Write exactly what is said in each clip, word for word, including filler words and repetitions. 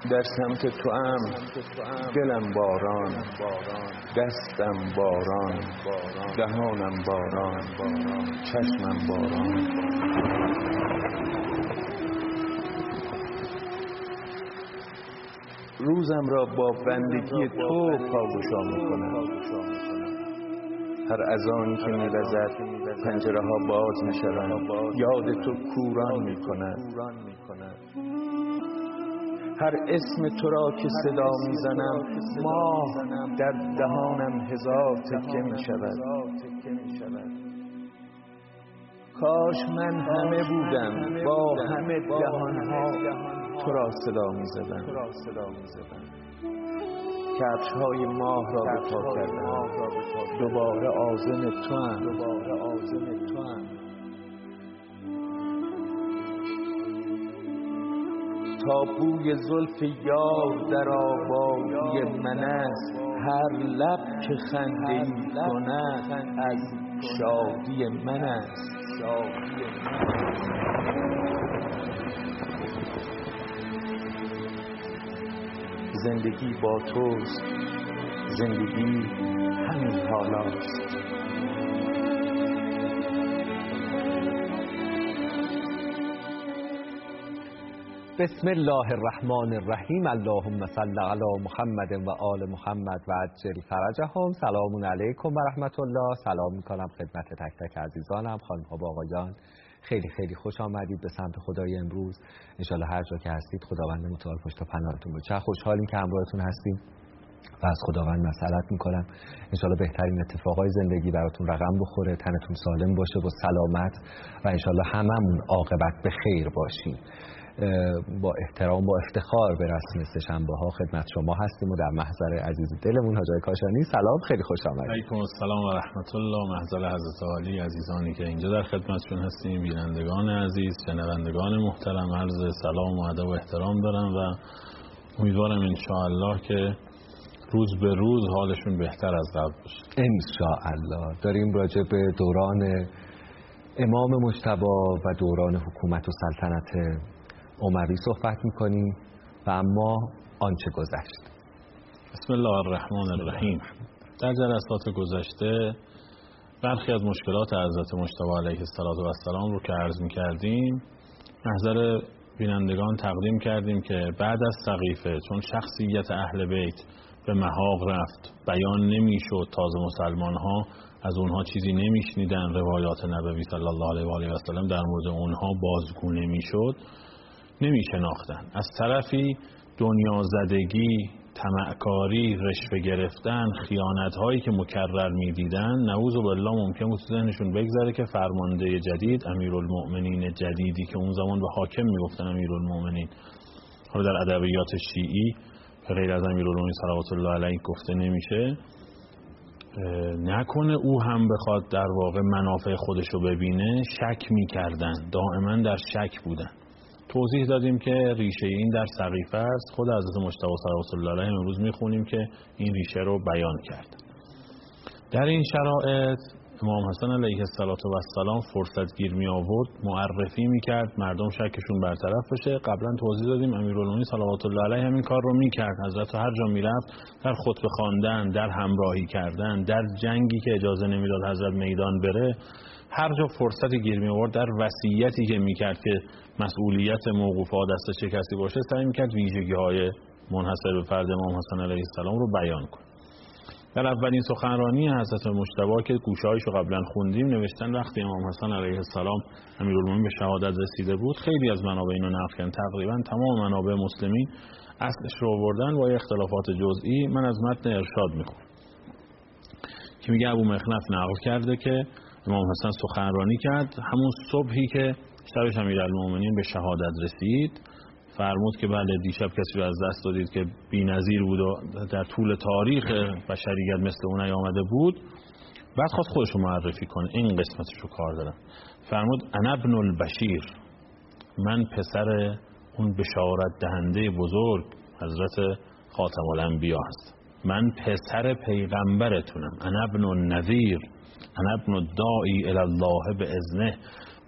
در سمت تو ام دلم باران، دستم باران، دهانم باران، چشمم باران. روزم را با بندگی تو پاگشا میکنم. هر اذانی که می‌وزد پنجره ها باز میشوند، یاد تو کوران میکند. هر اسم تو را که صدا میزنم، ماه در دهانم هزار تکه میشود. کاش من همه بودم با همه دهانها تو را صدا میزدم. کفش های ماه را به پا کردم، دوباره عازم تو ام. تا بوی زلف یار در آبادی من است، هر لب که خنده ای کند از شادی من است. زندگی با توست، زندگی همین حالاست. بسم الله الرحمن الرحیم. اللهم صل علی محمد و آل محمد و عجل فرجهم. سلام علیکم و رحمت الله. سلام میکنم خدمت تک تک عزیزانم، خانم ها و آقایان. خیلی خیلی خوش آمدید به سمت خدای امروز. انشالله هر جا که هستید خداوند متعال پشت و پناهتون باشه. چه خوشحالیم که همراهتون هستیم و از خداوند مسئلت میکنم انشالله بهترین اتفاقای زندگی براتون رقم بخوره، تنتون سالم باشه و سلامت و انشالله هممون عاقبت به خیر باشیم. با احترام با افتخار به رسم سه‌شنبه ها خدمت شما هستیم و در محضر عزیز دلمون حاج کاشانی. سلام، خیلی خوش آمدید. علیکم السلام و رحمت الله. محضر حضرت عالی، عزیزانی که اینجا در خدمتشون هستیم، بینندگان عزیز، شنوندگان محترم، عرض سلام و ادب و احترام دارم و امیدوارم ان شاء الله که روز به روز حالشون بهتر از قبل باشه ان شاء الله. داریم راجع به دوران امام مجتبی و دوران حکومت و سلطنت عموی صحبت میکنیم و اما آنچه گذشت. بسم الله الرحمن الرحیم. در جلسات گذشته برخی از مشکلات حضرت مجتبی علیه السلام رو که عرض میکردیم محضر بینندگان تقدیم کردیم که بعد از سقیفه، چون شخصیت اهل بیت به محاق رفت، بیان نمیشد، تازه مسلمان ها از اونها چیزی نمیشنیدن، روایات نبوی صلی الله علیه و آله و سلم در مورد اونها بازگو نمیشد، نمیشناختن. از طرفی دنیا زدگی، طمعکاری، رشوه گرفتن، خیانت هایی که مکرر میدیدن، نعوذ بالله ممکن بود تو ذهنشون بگذره که فرمانده جدید، امیرالمؤمنین جدیدی که اون زمان به حاکم میگفتن امیرالمؤمنین، حالا در ادبیات شیعی به غیر از امیرالمؤمنین صلوات الله علیه گفته نمیشه، نکنه او هم بخواد در واقع منافع خودشو ببینه. شک میکردن، دائما در شک بودن. توضیح دادیم که ریشه این در سقیفه است. خود حضرت مجتبی صلوات الله علیه امروز میخونیم که این ریشه رو بیان کرد. در این شرایط امام حسن علیه السلام فرصت گیر می آورد، معرفی میکرد، مردم شکشون برطرف بشه. قبلا توضیح دادیم امیرالمؤمنین صلوات الله علیه همین کار رو میکرد. حضرت هر جا میرفت در خطبه خواندن، در همراهی کردن، در جنگی که اجازه نمیداد حضرت میدان بره، هر جا فرصتی گیر می آورد در وصیتی که میکرد که مسئولیت موقوفه دست چه کسی باشه، سعی میکرد ویژگی های منحصر به فرد امام حسن علیه السلام رو بیان کنه. در اولین سخنرانی حضرت مجتبی که گوشه‌هایش رو قبلا خوندیم، نوشتن وقتی امام حسن علیه السلام امیرالمومنین به شهادت رسیده بود، خیلی از منابع اینو نقل کردن، تقریبا تمام منابع مسلمین اصلش رو آوردن با اختلافات جزئی. من از متن ارشاد میخونم که میگه ابو مخنف نقل کرده که امام حسن سخنرانی کرد همون صبحی که شبش امیرالمومنین به شهادت رسید. فرمود که بله، دیشب کسی رو از دست دادید که بی‌نظیر بود و در طول تاریخ بشریت مثل اون نیامده بود. بعد خواست خودش رو معرفی کنه، این قسمتش رو کار دارم. فرمود انا ابن البشیر، من پسر اون بشارت دهنده بزرگ حضرت خاتم الانبیا هستم، من پسر پیغمبرتونم، انا ابن النذیر، انا ابن الداعی الی الله باذنه،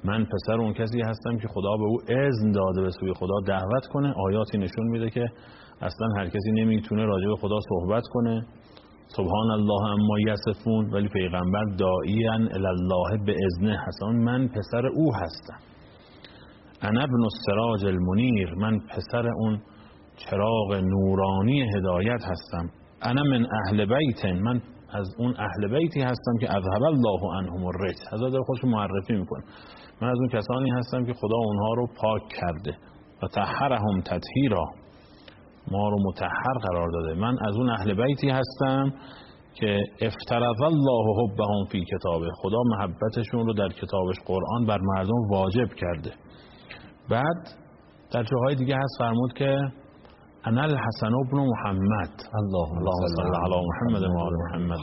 من پسر اون کسی هستم که خدا به او اذن داده به سوی خدا دعوت کنه. آیاتی نشون میده که اصلا هر کسی نمیتونه راجع به خدا صحبت کنه، سبحان الله اما یصفون، ولی پیغمبر داعیاً الی الله به اذنه هستم. من پسر او هستم. انا ابن السراج المنیر، من پسر اون چراغ نورانی هدایت هستم. انا من اهل بیت، من از اون اهل بیتی هستم که اذهب الله عنهم الرجس، حضرت خودش معرفی میکنه. من از اون کسانی هستم که خدا اونها رو پاک کرده و طهرهم تطهیرا، ما رو مطهر قرار داده. من از اون اهل بیتی هستم که افترض الله حبهم فی کتابه، خدا محبتشون رو در کتابش قرآن بر مردم واجب کرده. بعد در جاهای دیگه هست فرمود که انا الحسن ابن محمد، اللهم صل علی محمد و آل محمد.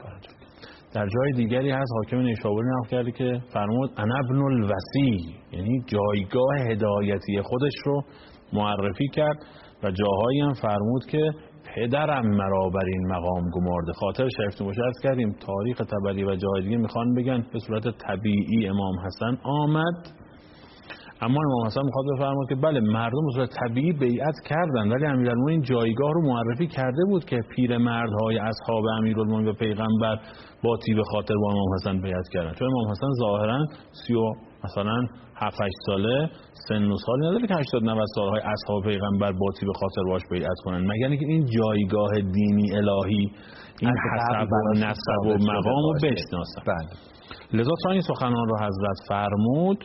در جای دیگری هست حاکم نیشابوری نقل کرده که فرمود انا ابن الوصی، یعنی جایگاه هدایتی خودش رو معرفی کرد. و جاهایی هم فرمود که پدرم مرا بر این مقام گمارده. خاطر شریفتون باشه عرض کردیم تاریخ طبری و جای دیگه میخوان بگن به صورت طبیعی امام حسن آمد، اما امام حسن میخواد بفرماد که بله مردم به صورت طبیعی بیعت کردن، ولی امیرالمومنین جایگاه رو معرفی کرده بود که پیرمردهای اصحاب امیرالمومنین و پیغمبر با طیب خاطر با امام حسن بیعت کردن. چون امام حسن ظاهرا سی و مثلا هفت هشت ساله سن و سالی نداره که هشتاد نود سالهای اصحاب پیغمبر با طیب خاطر باش بیعت کنن، مگر اینکه این جایگاه دینی الهی، این حسب و نسب و مقام رو بشناسن. لذا تا این سخنان رو حضرت فرمود،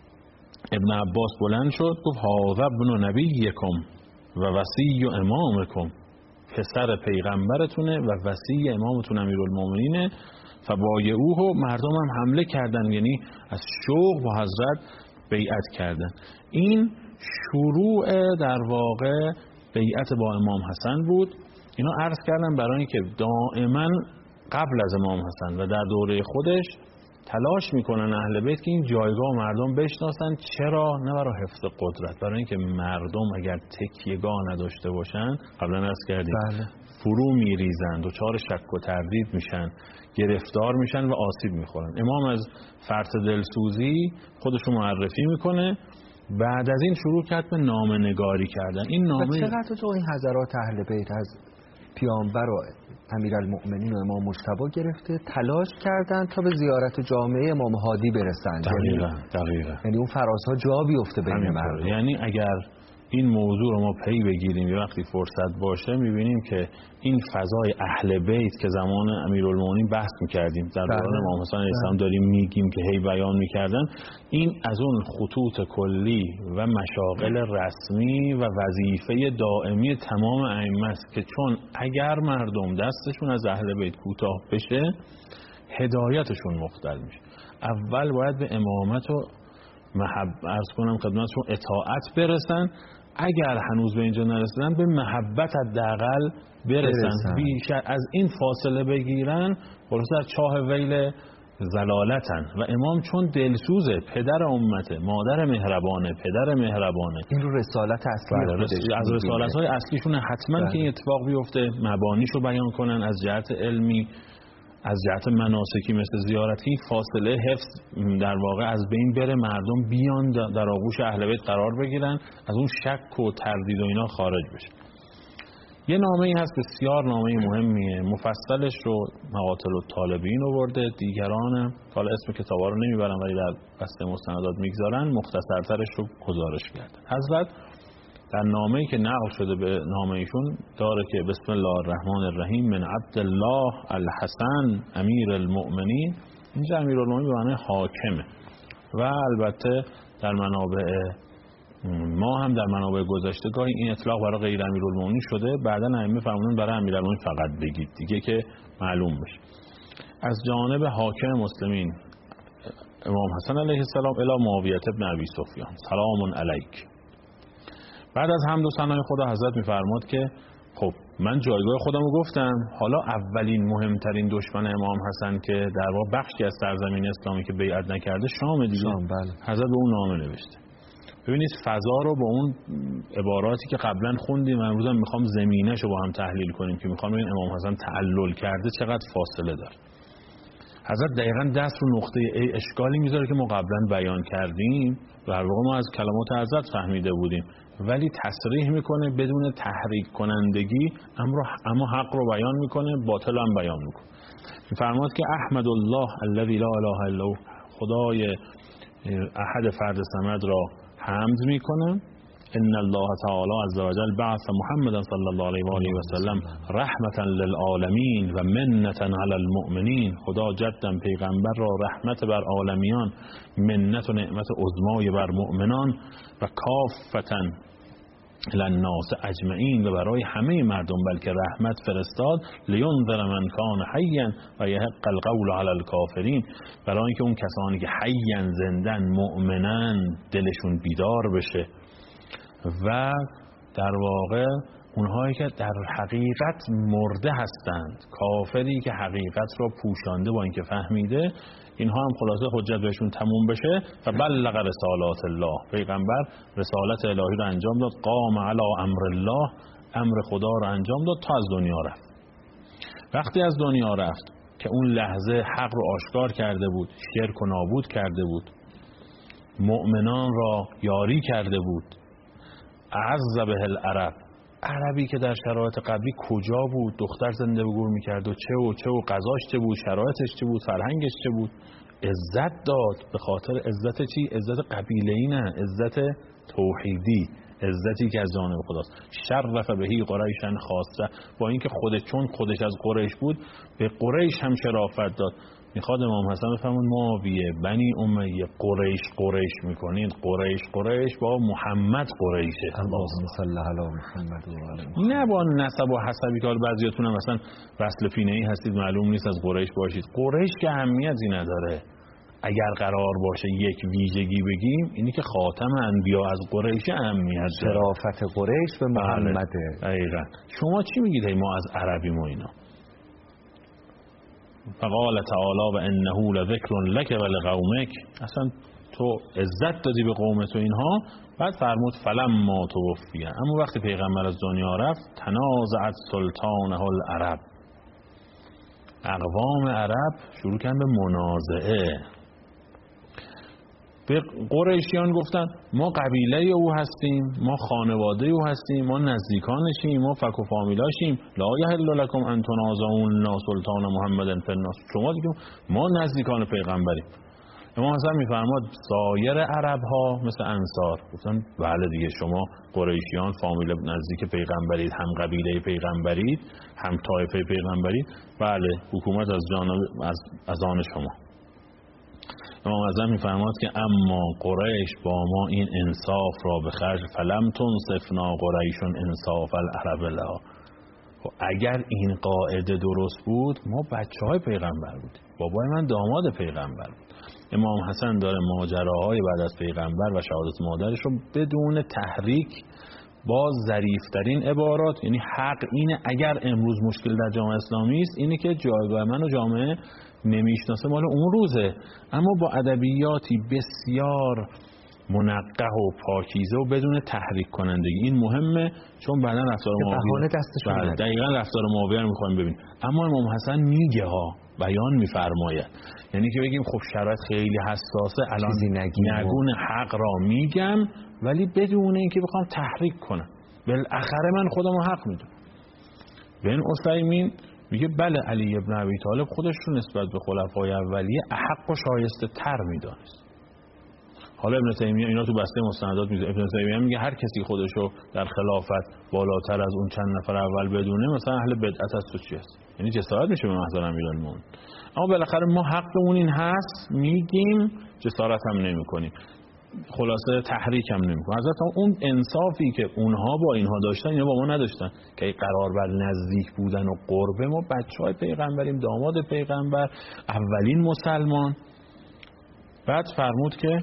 ابن عباس بلند شد گفت هذا ابن نبیکم و وصی امامکم، پسر پیغمبرتونه و وصی امامتون امیرالمومنینه. فبایعوه، مردم هم حمله کردن، یعنی از شوق با حضرت بیعت کردن. این شروع در واقع بیعت با امام حسن بود. اینا عرض کردن برای اینکه دائما قبل از امام حسن و در دوره خودش تلاش میکنن اهل بیت که این جایگاه مردم بشناسن. چرا؟ نه برای حفظ قدرت، برای اینکه مردم اگر تکیهگاه نداشته باشن، قبلا عرض کردیم بله. فرو میریزن، دچار شک و تردید میشن، گرفتار میشن و آسیب میخورن. امام از فرط دلسوزی خودشو معرفی میکنه. بعد از این شروع کرد به نامه نگاری کردن. این نامه چقدر تو این حضرات اهل بیت از پیامبر و امیرالمؤمنین و امام مجتبی گرفته تلاش کردن تا به زیارت جامعه امام هادی برسن. دقیقاً دقیقاً. یعنی اون فرازها جا بیفته بین مردم. یعنی اگر این موضوع رو ما پی بگیریم یه وقتی فرصت باشه، میبینیم که این فضای اهل بیت که زمان امیرالمومنین بحث میکردیم در دوران امام حسن علیه السلام داریم میگیم که هی بیان میکردن، این از اون خطوط کلی و مشاغل رسمی و وظیفه دائمی تمام ائمه است که چون اگر مردم دستشون از اهل بیت کوتاه بشه هدایتشون مختل میشه. اول باید به امامت و محب عرض کنم خدمتشون اطاعت برسن، اگر هنوز به اینجا نرسیدن به محبت حداقل برسن, برسن. بیشتر از این فاصله بگیرن خلاص در چاه ویل زلالتن. و امام چون دلسوزه، پدر امته، مادر مهربانه، پدر مهربانه، این رو رسالت اصلی رس... از رسالت های اصلیشونه حتما بله. که این اتفاق بیفته، مبانیشو بیان کنن از جهت علمی، از جهت مناسکی مثل زیارتی، فاصله حفظ در واقع از بین بره، مردم بیان در آغوش اهل بیت قرار بگیرن، از اون شک و تردید و اینا خارج بشه. یه نامه‌ای هست بسیار نامه مهمیه، مفصلش رو مقاتل الطالبین آورده، دیگران حالا اسم کتابا رو نمیبرم ولی در بسته مستندات میگذارن، مختصرترش رو گزارش کردن. حضرت در نامه‌ای که نقل شده به نامه ایشون داره که بسم الله الرحمن الرحیم من عبدالله الحسن امیر المؤمنین. اینجا امیر المؤمنین به معنی حاکمه و البته در منابع ما هم در منابع گذشتگاه این اطلاق برای غیر امیرالمومنین شده، بعدا ائمه فرمودن برای امیرالمومنین فقط بگید دیگه که معلوم بشه. از جانب حاکم مسلمین امام حسن علیه السلام الی معاویه ابن ابی سفیان سلام علیک. بعد از حمد و ثنای خدا حضرت میفرماد که خب من جایگاه خودم رو گفتم، حالا اولین مهمترین دشمن امام حسن که در واقع بخشی از سرزمین اسلامی که بیعت نکرده شام دیگه، شام بله. حضرت به اون نامه نوشته. ببینید فضا رو با اون عباراتی که قبلا خوندیم امروز هم میخوام زمینه‌شو با هم تحلیل کنیم که میخوام ببینیم امام حسن تعلل کرده چقدر فاصله داره. حضرت دقیقاً دست رو نقطه ای اشکالی میذاره که ما قبلا بیان کردیم، در واقع ما از کلمات حضرت فهمیده بودیم، ولی تصریح میکنه بدون تحریک کنندگی، اما حق رو بیان میکنه، باطل هم بیان میکنه. میفرماد که احمد الله الذی لا اله الا هو، خدای احد فرد صمد را حمد میکنم. ان الله تعالی عز وجل بعث محمد صلی الله علیه و آله و سلم رحمتا للعالمین و منة علی المؤمنین، خدا جدا پیغمبر را رحمت بر عالمیان، منت و نعمت عظمای بر مؤمنان، و کافتا للناس اجمعین، و برای همه مردم بلکه رحمت فرستاد، لینذر من کان حیا و یحق القول علی الکافرین، برای اینکه اون کسانی که حیا زندن مؤمنن دلشون بیدار بشه، و در واقع اونهایی که در حقیقت مرده هستند، کافری که حقیقت را پوشانده با اینکه فهمیده، اینها هم خلاصه حجت بهشون تموم بشه. فبلغ رسالات الله، پیغمبر رسالت الهی را انجام داد، قام علی امر الله، امر خدا را انجام داد تا از دنیا رفت. وقتی از دنیا رفت که اون لحظه حق رو آشکار کرده بود، شرک و نابود کرده بود، مؤمنان را یاری کرده بود، اعز به العرب، عربی که در شرایط قبلی کجا بود، دختر زنده و گور میکرد و چه و چه و غذاش چه بود، شرایطش چه بود، فرهنگش چه بود، عزت داد. به خاطر عزت چی؟ عزت قبیله‌ای نه، عزت توحیدی، عزتی که از جانب خداست. شرف بهی قریشن خاصه، با اینکه خود چون خودش از قریش بود به قریش هم شرافت داد. میخواد امام حسن بفرمون معاویه بنی امیه قریش قریش میکنید، قریش قریش با محمد قریشه. اللهم صل علی محمد و آل نه با نسب و حسبی که بعضیاتون هم مثلا وصل پینه‌ای هستید معلوم نیست از قریش باشید. قریش که اهمیتی نداره. اگر قرار باشه یک ویژگی بگیم اینی که خاتم انبیا از قریش اهمیت داره. شرافت قریش به محمد. دقیقاً. شما چی میگید ما از عربیم و اینا؟ فقال تعالی و انه لذکر لک و لقومک، اصلا تو عزت دادی به قوم تو اینها. بعد فرمود فلما توفی، اما وقتی پیغمبر از دنیا رفت، تنازعت سلطانه العرب، اقوام عرب شروع کردن به منازعه. به قریشیان گفتن ما قبیله او هستیم، ما خانواده او هستیم، ما نزدیکانشیم، ما فک و فامیلاشیم. لا یحل لکم ان تنازعون نا سلطان محمد فی الناس، شما دیگه ما نزدیکان پیغمبریم. امام حسن میفرماد سایر عرب ها مثل انصار گفتن بله دیگه شما قریشیان فامیل نزدیک پیغمبرید، هم قبیله پیغمبرید، هم طایفه پیغمبرید، بله حکومت از جانب از, از آن شما. امام اعظم میفرماد که اما قریش با ما این انصاف را به خرج، فلم تنصفنا قریشون انصاف العرب لها. اگر این قاعده درست بود ما بچه های پیغمبر بودیم، بابای من داماد پیغمبر بود. امام حسن داره ماجراهای بعد از پیغمبر و شهادت مادرش رو بدون تحریک با ظریف‌ترین عبارات، یعنی حق اینه اگر امروز مشکل در جامعه اسلامی است اینه که جایگاه من و جامعه نمیشناسه مال اون روزه، اما با ادبیاتی بسیار منقح و پاکیزه و بدون تحریک کنندگی. این مهمه چون بعدا رفتار معاویه بله دقیقاً رفتار معاویه رو می‌خوایم ببین. اما امام حسن میگه ها، بیان می‌فرماید، یعنی که بگیم خب شرایط خیلی حساسه الان نگون حق را میگم ولی بدون اینکه بخوام تحریک کنم، بالاخره من خودمو حق میدونم. بن عثیمین میگه بله علی ابن ابی طالب خودش رو نسبت به خلفای اولیه احق و شایسته تر میدانست. حالا ابن تیمیه اینا تو بسته مستندات میذاره. ابن تیمیه میگه هر کسی خودشو در خلافت بالاتر از اون چند نفر اول بدونه مثلا اهل بدعت است و چی است، یعنی جسارت میشه به محضر امیرالمومنین. اما بالاخره ما حقمون این هست میگیم، جسارت هم نمیکنیم، خلاصه تحریک هم نمیکنیم. حضرت اون انصافی که اونها با اینها داشتن اینا با ما نداشتن که قرار بر نزدیک بودن و قربه. ما بچهای پیغمبریم، داماد پیغمبر، اولین مسلمان. بعد فرمود که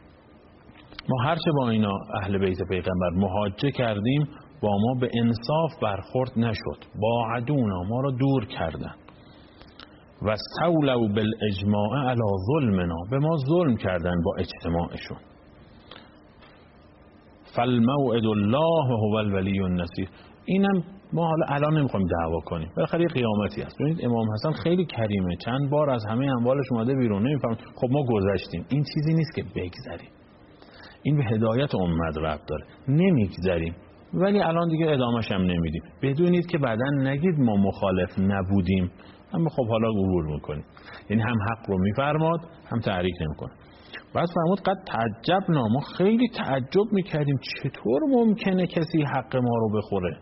ما هرچه با اینا اهل بیت پیغمبر محاجه کردیم با ما به انصاف برخورد نشد، با عدونا ما را دور کردن و استولوا بالاجماع علی ظلمنا، به ما ظلم کردن با اجتماعشون. فالموعد الله و هو الولی النصیر، اینم ما حالا الان نمیخوایم دعوا کنیم، بالاخره قیامتی هست. ببینید امام حسن خیلی کریمه، چند بار از همه اموالش اومده بیرون، نمیفهم خب ما گذشتیم. این چیزی نیست که بگذریم، این به هدایت امت ربط داره. نمیگذریم ولی الان دیگه ادامه‌ش هم نمیدیم. بدونید که بعداً نگید ما مخالف نبودیم، اما خب حالا عبور میکنیم. یعنی هم حق رو میفرماد هم تحریک نمیکنه. بعد فرمود قد تعجبنا، ما خیلی تعجب میکردیم چطور ممکنه کسی حق ما رو بخوره.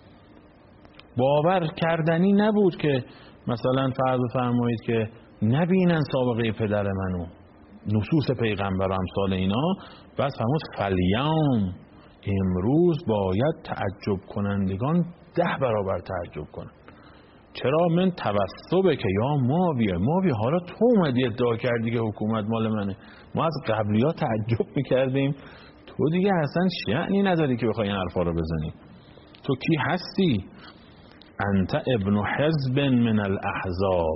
باور کردنی نبود که مثلا فرض فرمایید که نبینن سابقه پدر منو، نصوص پیغمبر و امثال اینا. بعد فرمود فلیوم، امروز باید تعجب کنندگان ده برابر تعجب کنن. چرا؟ من توسبه که یا ماویه ماویه حالا تو اومدی ادعا کردی که حکومت مال منه. ما از قبلی ها تعجب میکردیم، تو دیگه اصلا شأنی نداری که بخوای این حرفا رو بزنی. تو کی هستی؟ انت ابن حزب من الاحزاب.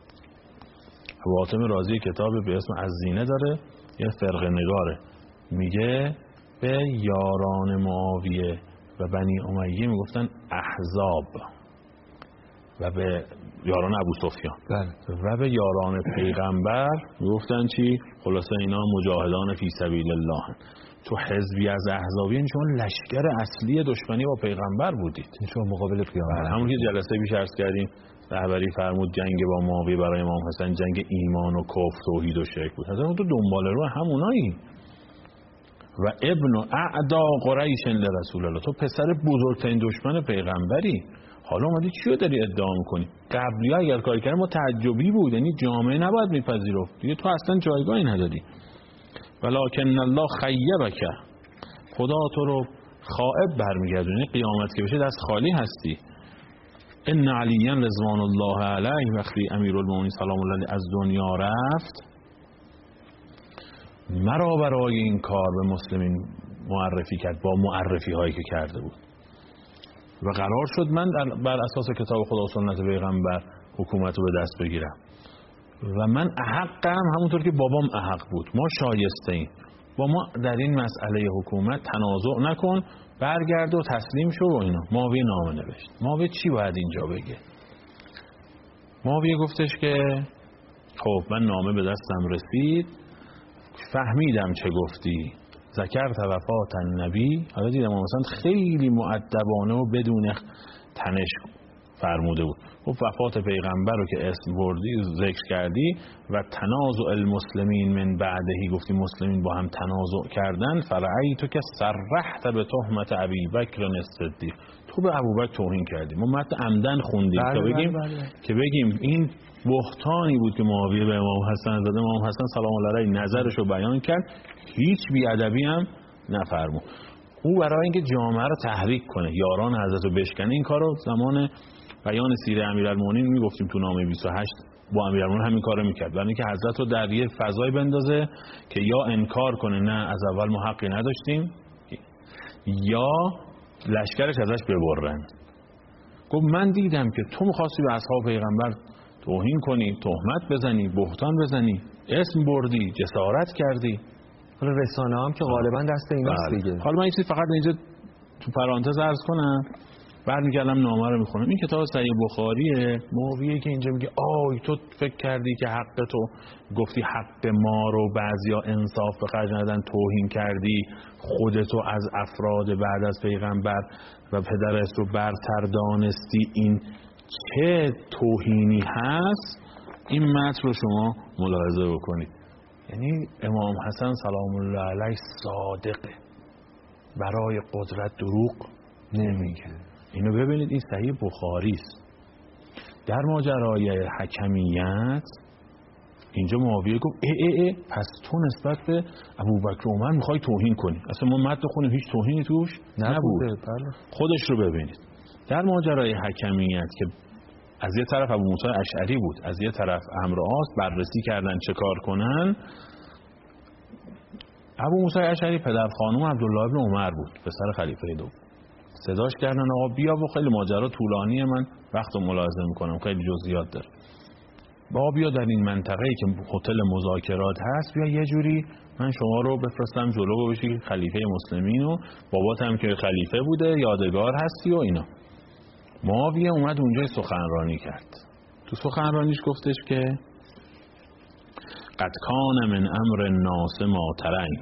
حاتم رازی کتاب به اسم الزینه داره، یه فرقه نگاره، میگه به یاران معاویه و بنی امیه میگفتن احزاب و به یاران ابو سفیان و به یاران پیغمبر میگفتن چی؟ خلاصه اینا مجاهدان فی سبیل الله. تو حزبی از احزابی، یعنی شما لشکر اصلی دشمنی با پیغمبر بودید، شما مقابل پیامبر. همون که جلسه پیش عرض کردیم رهبری فرمود جنگ با معاویه برای امام حسن جنگ ایمان و کفر، توحید و شرک بود. حضرت تو دنبال رو همونایی. و ابن اعدا قریش لرسول الله، تو پسر بزرگترین دشمن پیغمبری، حالا اومدی چیو داری ادعا میکنی؟ قبلی ها اگر کاری کردن ما تعجبی بود، یعنی جامعه نباید میپذیرفت دیگه، تو اصلا جایگاهی نداری. ولکن الله خیبک، خدا تو رو خائب برمیگردونه، قیامت که بشه دست خالی هستی. ان علیاً رضوان الله علیه وقتی امیرالمومنین سلام الله علیه از دنیا رفت، مرا برای این کار به مسلمین معرفی کرد با معرفی هایی که کرده بود و قرار شد من بر اساس کتاب خدا و سنت پیغمبر حکومت رو به دست بگیرم و من احقم، همونطور که بابام احق بود. ما شایسته ایم، با ما در این مسئله حکومت تنازع نکن، برگرد و تسلیم شو و اینا. معاویه نامه نوشت. معاویه چی باید اینجا بگه؟ معاویه گفتش که خب من نامه به دستم رسید، فهمیدم چه گفتی، ذکرت وفات النبی. حالا دیدم مثلا خیلی مؤدبانه و بدون تنش فرموده بود. خب وفات پیغمبر رو که اسم بردی ذکر کردی و تنازع المسلمین من بعدهی، گفتی مسلمین با هم تنازع کردن. فرعی تو که صرحت به تهمت ابی بکر الصدیق، تو به ابوبکر توهین کردی. ما متن عمدن خوندیم که بگیم بله بله. که بگیم این بهتانی بود که معاویه به امام حسن زده. امام حسن سلام الله علیه نظرش رو بیان کرد، هیچ بیادبی هم نفرمود. او برای اینکه جامعه رو تحریک کنه، یاران حضرت رو بشکنه، این کارو زمان بیان سیره امیرالمومنین میگفتیم تو نامه بیست و هشت با امیرالمومنین همین کارو میکرد، برای اینکه حضرت رو در یه فضای بندازه که یا انکار کنه نه از اول ما حقی نداشتیم، یا لشکرش ازش ببرن. گفت من دیدم که تو می‌خواستی به اصحاب پیغمبر توهین کنی، تهمت بزنی، بهتان بزنی، اسم بردی، جسارت کردی. حالا رسانه هم که غالبا دست ایناست دیگه. حالا من این چیز فقط اینجا تو پرانتز عرض کنم، برمیگردم نامه رو میخونم. این کتاب صحیح بخاریه. معاویه که اینجا میگه آی تو فکر کردی که حق تو، گفتی حق ما رو بعضیا انصاف به خرج ندادن توهین کردی، خودتو از افراد بعد از پیغمبر و پدرت رو برتر دانستی، این چه توهینی هست. این متن رو شما ملاحظه بکنید. یعنی امام حسن سلام الله علیه صادقه، برای قدرت دروغ نمیگه. اینو ببینید، این صحیح بخاری است. در ماجرای حکمیت اینجا معاویه گفت اه اه اه پس تو نسبت به ابوبکر و عمر میخوای توهین کنی. اصلا ما متن خونیم هیچ توهینی توش نبود. بله. خودش رو ببینید. در ماجرای حکمیت که از یه طرف ابو موسی اشعری بود، از یه طرف عمرو عاص، بررسی کردن چه کار کنن. ابو موسی اشعری پدر خانم عبدالله ابن عمر بود، پسر خلیفه دوم. صداش کردن آقا بیا، و خیلی ماجرا طولانیه، من وقت رو ملاحظه میکنم، خیلی جزئیات داره. با بیا در این منطقه‌ای که هتل مذاکرات هست، بیا یه جوری من شما رو بفرستم جلو بشی خلیفه مسلمین و بابات هم که خلیفه بوده یادگار هستی و اینا. معاویه اومد اونجا سخنرانی کرد. تو سخنرانیش گفتش که قد کان من امر الناس ما ترین.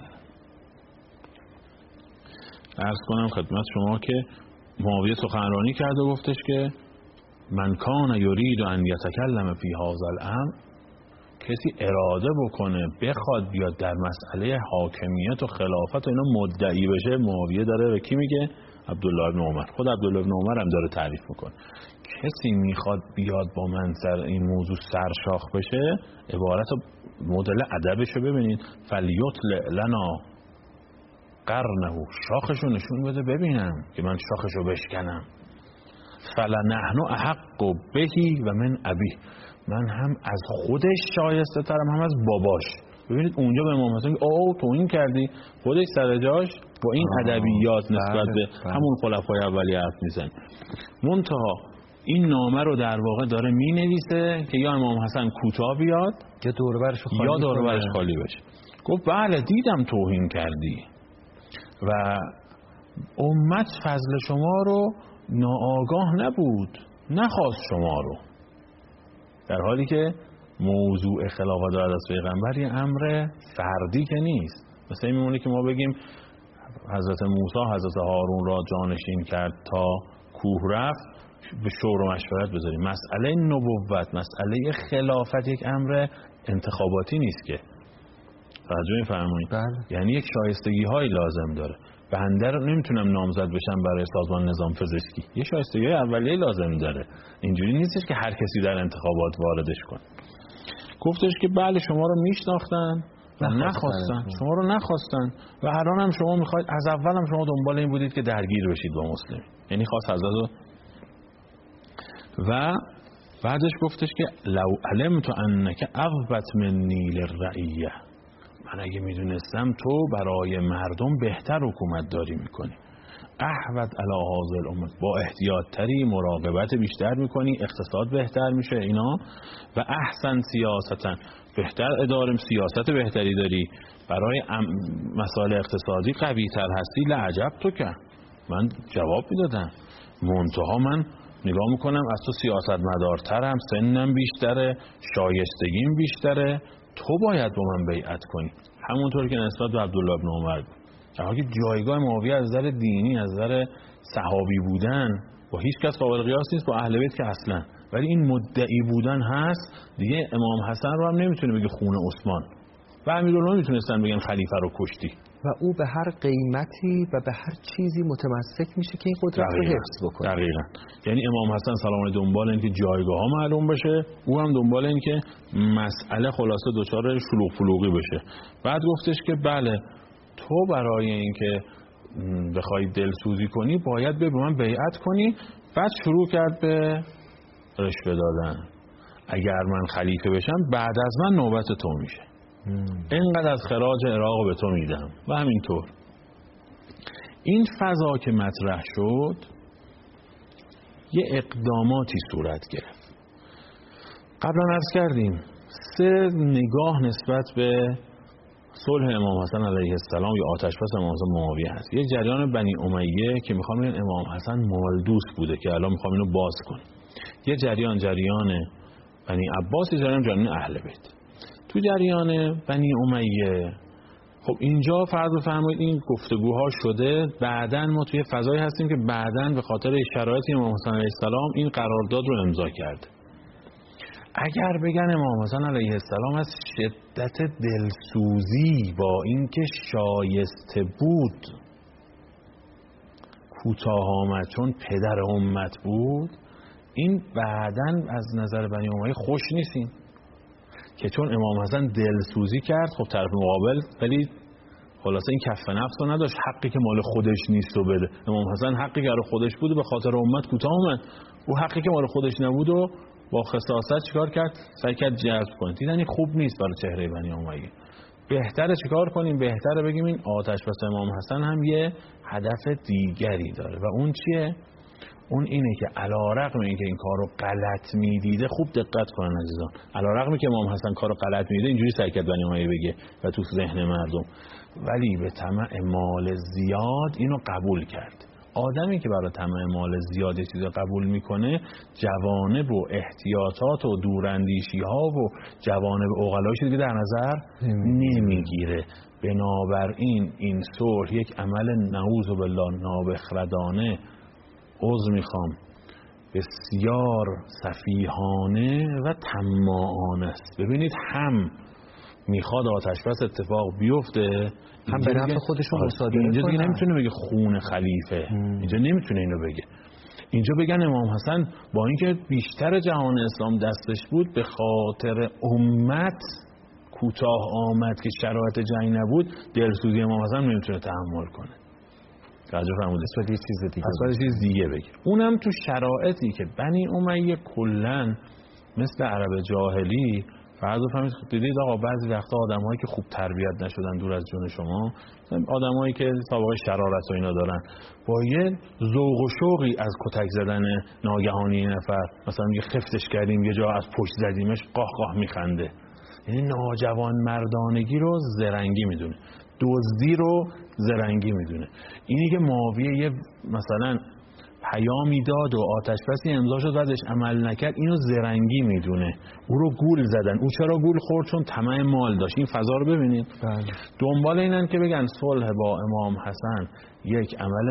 عرض کنم خدمت شما که معاویه سخنرانی کرد و گفتش که من کان یرید ان یتکلم فی هذا الامر، کسی اراده بکنه بخواد بیاد در مسئله حاکمیت و خلافت و اینا مدعی بشه، معاویه داره به کی میگه؟ عبدالله بن عمر. خود عبدالله بن عمر هم داره تعریف میکنه. کسی میخواد بیاد با من سر این موضوع سرشاخ بشه، عبارت مدل ادبشو ببینید، فلیطلع لنا قرنه، شاخشو نشون بده ببینم که من شاخشو بشکنم. فلنحن احق بهی و من ابیه، من هم از خودش شایسته ترم هم از باباش. ببینید اونجا به امام حسن او تو این کردی، خودش سر جاش با این ادبیات نسبت به همون خلفای اولی حرف میزنه. منتها این نامه رو در واقع داره مینویسه که یا امام حسن کوتاه بیاد یا دور برش خالی یا دور برش خالی بشه. گفت بله دیدم توهین کردی و امت فضل شما رو ناآگاه نبود، نخواست شما رو، در حالی که موضوع خلافت بعد از پیغمبر یه امر فردی که نیست. مثلا این میمونه که ما بگیم حضرت موسی حضرت هارون را جانشین کرد تا کوه رفت، به شور و مشورت بذاریم. مسئله نبوت، مسئله خلافت یک امر انتخاباتی نیست که، توجه می‌فرمایید؟ یعنی یک شایستگی های لازم داره. بنده رو نمیتونم نامزد بشم برای سازمان نظام پزشکی، یه شایستگی های اولیه لازم داره. اینجوری نیستش که هر کسی در انتخابات واردش کنه. گفتش که بله شما رو میشناختن و نخواستن، شما رو نخواستن و الان هم شما میخواید، از اول هم شما دنبال این بودید که درگیر بشید با مسلمین، یعنی خواست حضرت رو. و بعدش گفتش که لو علمت انک اغبت منی للرعیه، من اگه میدونستم تو برای مردم بهتر حکومت داری میکنی، احوط علی هذا الامه، با احتیاط تری، مراقبت بیشتر میکنی، اقتصاد بهتر میشه اینا، و احسن سیاستا، بهتر اداره، سیاست بهتری داری، برای مسائل اقتصادی قوی تر هستی، لعجب تو که من جواب میدادم. منتها من نگاه میکنم از تو سیاست مدارترم، سنم بیشتره، شایستگیم بیشتره، تو باید با من بیعت کنی. همونطور که نسبت به عبدالله بن عمر بود، در حالی که جایگاه معاویه از نظر دینی، از نظر صحابی بودن با هیچ کس قابل قیاس نیست، با اهل بیت که اصلا، ولی این مدعی بودن هست دیگه. امام حسن رو هم نمیتونه بگه خون عثمان و امیرالمومنین نمیتونستن بگن خلیفه رو کشتی، و او به هر قیمتی و به هر چیزی متمسک میشه که این قدرت رو حفظ بکنه. دقیقاً. یعنی امام حسن سلام علیه دنبال این که جایگاه ها معلوم بشه، او هم دنبال این که مسئله خلاصه دچار شلوغ فلوغی بشه. بعد گفتش که بله تو برای این که بخوای دلسوزی کنی باید به من بیعت کنی. بعد شروع کرد به رشوه دادن. اگر من خلیفه بشم بعد از من نوبت تو میشه، اینقدر از خراج عراق به تو میدم و همینطور. این فضا که مطرح شد یه اقداماتی صورت گرفت. قبلا عرض کردیم سه نگاه نسبت به صلح امام حسن علیه السلام یا آتشبس امام حسن معاویه هست. یه جریان بنی امیه که میخوام این امام حسن مالدوست بوده که الان میخوام اینو باز کنیم. یه جریان جریان بنی عباس، یه جریان جریان اهل بیت. تو جریان بنی امیه خب اینجا فرض بفرمایید این گفتگوها شده، بعداً ما توی فضایی هستیم که بعداً به خاطر شرایط امام حسن علیه السلام این قرارداد رو امضا کرده. اگر بگن امام حسن علیه السلام از شدت دلسوزی با اینکه شایسته بود کوتاه آمد چون پدر امت بود، این بعداً از نظر بنی امیه خوش نیستیم که چون امام حسن دلسوزی کرد، خب طرف مقابل ولی خلاصه این کف نفس رو نداشت، حقی که مال خودش نیست رو بده. امام حسن حقی که مال خودش بود به خاطر امت کوتاه اومد، او حقی که مال خودش نبود و با خصاصت چیکار کرد؟ سعی کرد جذب کنه. دیدن این خوب نیست برای چهره بنی امیه. بهتره چیکار کنیم؟ بهتره بگیم این آتش بس امام حسن هم یه هدف دیگری داره و اون چیه؟ اون اینه که علی‌رغم اینکه این کارو غلط میدیده، خوب دقت کنن عزیزان، علی‌رغم که امام حسن کارو غلط میدیده اینجوری سعی کرد بنی امیه بگه و تو ذهن مردم، ولی به طمع مال زیاد اینو قبول کرد. آدمی که برای طمع مال زیادی چیز قبول میکنه جوانب و احتیاطات و دوراندیشی ها و جوانب عقلایش دیگه در نظر نمیگیره. بنابراین این صلح یک عمل نعوذ بالله نابخردانه، عذر میخوام، بسیار سفیهانه و طماعانه است. ببینید هم میخواد آتش بس اتفاق بیفته، هم به نفع خودشون مصادره کنه. اینجا دیگه نمیتونه بگه خون خلیفه، هم. اینجا نمیتونه اینو بگه. اینجا بگن امام حسن با اینکه بیشتر جهان اسلام دستش بود به خاطر امت کوتاه آمد که شرایط جنگ نبود، دلسوزی امام حسن نمیتونه تحمل کنه. توجه فرمودید؟ اصلا یه چیز دیگه اصلا یه چیز دیگه بگیر. اونم تو شرایطی که بنی امیه کلن مثل عرب جاهلی فرض بفرمایید دیدید آقا بعضی وقتا آدمایی که خوب تربیت نشدن دور از جون شما، آدمایی که سابقه شرارت و اینا دارن، با یه ذوق و شوقی از کتک زدن ناگهانی نفر مثلا یه خفتش کردیم یه جا از پشت زدیمش قاه قاه میخنده. یعنی ناجوان مردانگی رو زرنگی میدونه، دزدی رو زرنگی میدونه. اینی که معاویه یه مثلا پیامی داد و آتش بسی امضا شد بعدش عمل نکرد، اینو زرنگی میدونه. او رو گول زدن. او چرا گول خورد؟ چون طمع مال داشت. این فضا رو ببینید. بله. دنبال اینن که بگن صلح با امام حسن یک عمل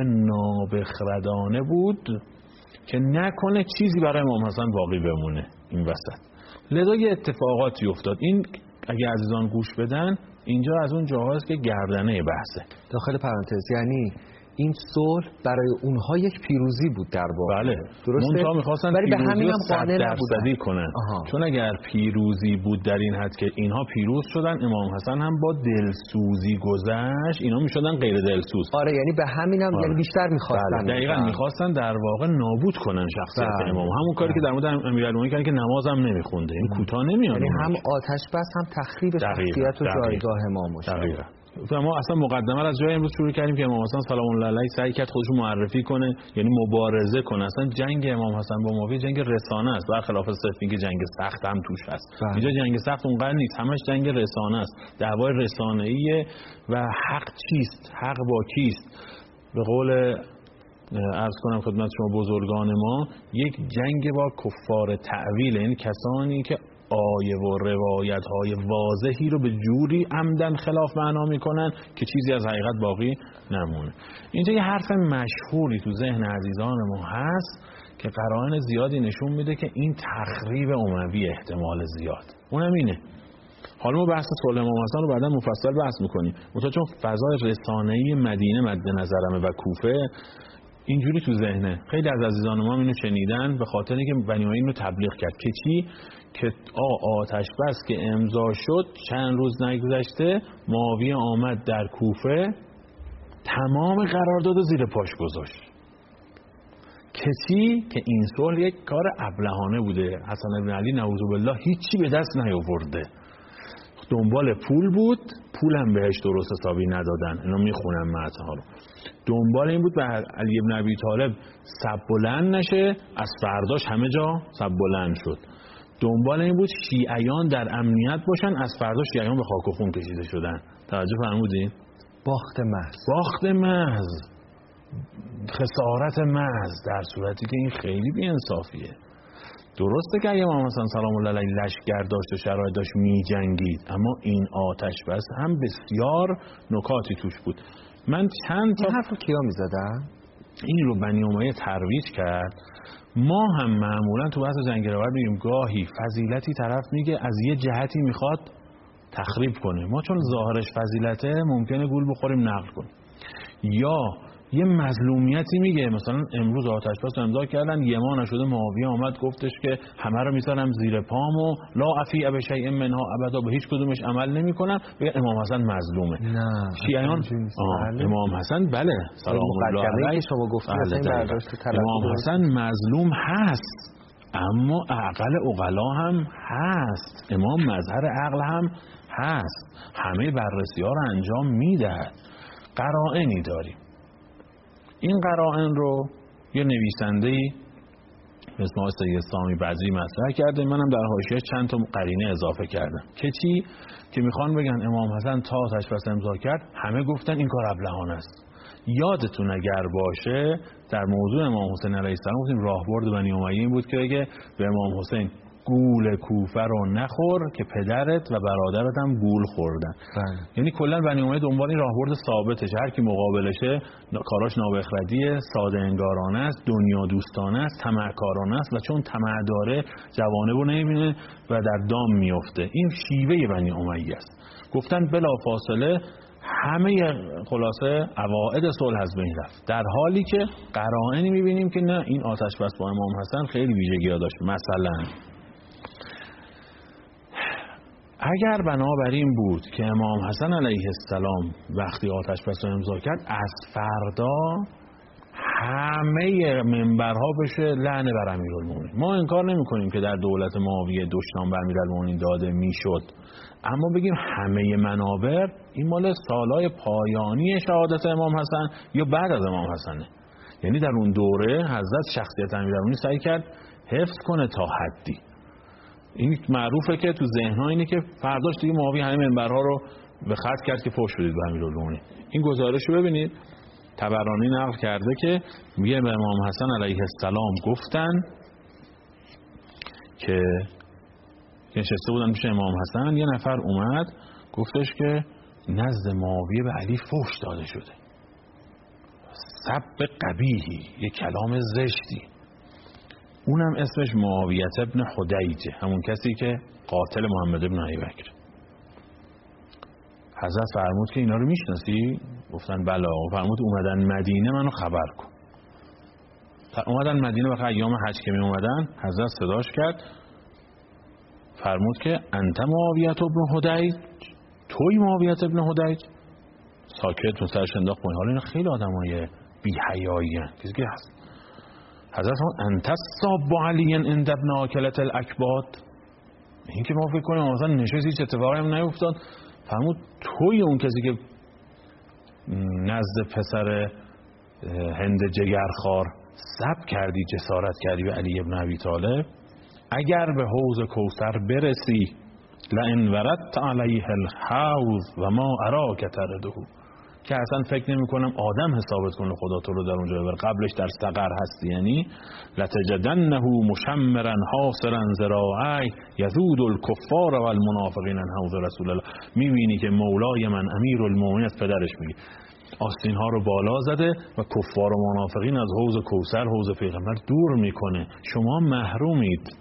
نابخردانه بود که نکنه چیزی برای امام حسن باقی بمونه این وسط. لذا یه اتفاقاتی افتاد. این اگه عزیزان گوش بدن اینجا از اون جاهاست که گردنه بحثه. داخل پرانتز یعنی این صلح برای اونها یک پیروزی بود در واقع. بله. درسته؟ منتها می‌خواستن پیروزی رو صد درصدی کنن. آها. چون اگر پیروزی بود در این حد که اینها پیروز شدن، امام حسن هم با دلسوزی گذشت، اینا میشدن غیر دلسوز. آره یعنی به همینم هم یعنی بیشتر می‌خواستن. بله. دقیقاً می‌خواستن در واقع نابود کنن شخصیت بله. امام. همون کاری که در مورد امیرالمومنین کردن که نماز هم نمی‌خونده. این کوتاه نمیاد. یعنی هم آتش بس هم تخریب شخصیت و جایگاه امام دقیقاً. ما اصلا مقدمه از جای امروز شروع کردیم که امام حسن سلام الله علیه سعی کرد خودش رو معرفی کنه، یعنی مبارزه کنه. اصلا جنگ امام حسن با معاویه جنگ رسانه است، برخلاف صرف که جنگ سخت هم توش هست. اینجا جنگ سخت اونقدر نیست، همش جنگ رسانه است. دعوای رسانه‌ایه و حق چیست؟ حق با کیست؟ به قول عرض کنم خدمت شما بزرگان ما، یک جنگ با کفار تأویل، یعنی کسانی که آیه و روایت های واضحی رو به جوری عمدن خلاف معنا میکنن که چیزی از حقیقت باقی نمونه. اینجا یه حرف مشهوری تو ذهن عزیزان ما هست که قرائن زیادی نشون میده که این تخریب اموی احتمال زیاد اونم اینه. حالا ما بحث صلح امام حسن رو بعدا مفصل بحث میکنیم، منتها چون فضای رسانه‌ای مدینه مد نظرمه و کوفه اینجوری تو ذهنه خیلی از عزیزان ما اینو شنیدن به خاطر اینکه بنی امیه اینو تبلیغ کرد که چی؟ که آ آتش بس که امضا شد چند روز نگذشته معاویه آمد در کوفه تمام قرارداد زیر پاش گذاشت. که چی؟ که این صلح یک کار ابلهانه بوده. حسن بن علی نعوذ بالله هیچی به دست نیاورده، دنبال پول بود، پولم بهش درست حسابی ندادن. اینا میخونم متن‌ها رو. دنبال این بود به علی بن ابی طالب سب بلند نشه، از فرداش همه جا سب بلند شد. دنبال این بود شیعیان در امنیت باشن، از فرداش شیعیان به خاک و خون کشیده شدن. توجه فرمودین؟ باخت محض. باخت محض، خسارت محض، در صورتی که این خیلی بی‌انصافیه. درسته که امام حسن سلام الله علیه لشکر داشت و شرایط داشت می جنگید، اما این آتش بس هم بسیار نکاتی توش بود. من چند تا حرف رو کیا می زدن؟ این رو بنی امیه ترویج کرد. ما هم معمولا تو بحث جنگ روایت میگیم گاهی فضیلتی طرف میگه از یه جهتی میخواد تخریب کنه، ما چون ظاهرش فضیلته ممکنه گول بخوریم نقل کنیم. یا یه مظلومیتی میگه، مثلا امروز آتش بس امضا کردن یه ماه نشده معاویه آمد گفتش که همه رو میذارم زیر پام و لا افی بشیء منها ابدا، به هیچ کدومش عمل نمیکنم. بگه امام حسن مظلومه. نه شیعیان امام حسن بله سلام الله علیه شما گفتید امام حسن مظلوم هست، اما عقل عقلا هم هست، امام مظهر عقل هم هست، همه بررسی ها رو انجام میدهد. قرائنی داریم. این قرائن رو یه نویسنده‌ای مثل آقای سید سامی بدری مطرح کرده، منم در حاشیه چند تا قرینه اضافه کردم که چی؟ که میخوان بگن امام حسن تا آتش بس امضا کرد همه گفتن این کار ابلهانه است. یادتون اگر باشه در موضوع امام حسین علیه السلام گفتیم راهبرد بنی امیه این بود که بگه به امام حسین گول کوفه رو نخور که پدرت و برادرت هم گول خوردن. بله. یعنی کلا بنی امیه دنبال این راهبرد ثابتش، هر کی مقابلشه کاراش نابخردیه، ساده انگارانه است، دنیا دوستانه است، طمعکارانه است و چون طمع داره جوانبو نمیبینه و در دام میفته. این شیوه بنی امیه است. گفتن بلا فاصله همه خلاصه عوائد صلح از بین رفت، در حالی که قرائنی میبینیم که نه، این آتش بس با امام حسن خیلی ویژگی‌ها داشت. مثلا اگر بنابراین بود که امام حسن علیه السلام وقتی آتش بس رو امضا کرد از فردا همه منبرها بشه لعن بر امیرالمومنین، ما انکار نمی کنیم که در دولت معاویه دشنام بر امیرالمومنین داده میشد، اما بگیم همه منابر این مال سالهای پایانی شهادت امام حسن یا بعد از امام حسنه. یعنی در اون دوره حضرت شخصیت امیرالمومنین سعی کرد حفظ کنه تا حدی. این معروفه که تو ذهن‌ها اینه که فرداش دیگه معاویه همه منبرها رو به خط کرد که فحش بدید به امیرالمومنین. این گزارش رو ببینید طبرانی نقل کرده که میگه به امام حسن علیه السلام گفتن که نشسته بودن پیش امام حسن، یه نفر اومد گفتش که نزد معاویه به علی فحش داده شده، سب قبیحی، یه کلام زشتی، اونم اسمش معاویه ابن حدیجه، همون کسی که قاتل محمد ابن ابیبکر. حضرت فرمود که اینا رو میشناسی؟ گفتن بله. فرمود اومدن مدینه منو خبر کن. اومدن مدینه وقت ایام حج که می اومدن حضرت صداش کرد، فرمود که انت معاویه ابن حدیج، توی معاویه ابن حدیج؟ ساکت و سرش انداخت پایین. حالا اینا خیلی آدمای بی حیایی ان. کسی که هست حضرت فرمود انت الصاب علی عند ابن آکلة الاکباد، این که ما فکر کنیم مثلا نشست هیچ اتفاقی هم نیفتاد. فرمود توی اون کسی که نزد پسر هند جگرخوار سب کردی، جسارت کردی به علی ابن ابی طالب، اگر به حوض کوثر برسی لئن وردت علیه الحوض و ما اراک ترده، که اصلا فکر نمی کنم آدم حسابت کنه خدا تو رو در اونجا ببر، قبلش در سقر هستی. یعنی لتجدنه مشمرا حاصرا ذراعی یذود الکفار و المنافقین عن حوض رسول الله. میبینی که مولای من امیرالمومنین پدرش میگه آستین ها رو بالا زده و کفار و منافقین از حوض کوثر، حوض پیغمبر دور میکنه، شما محرومید.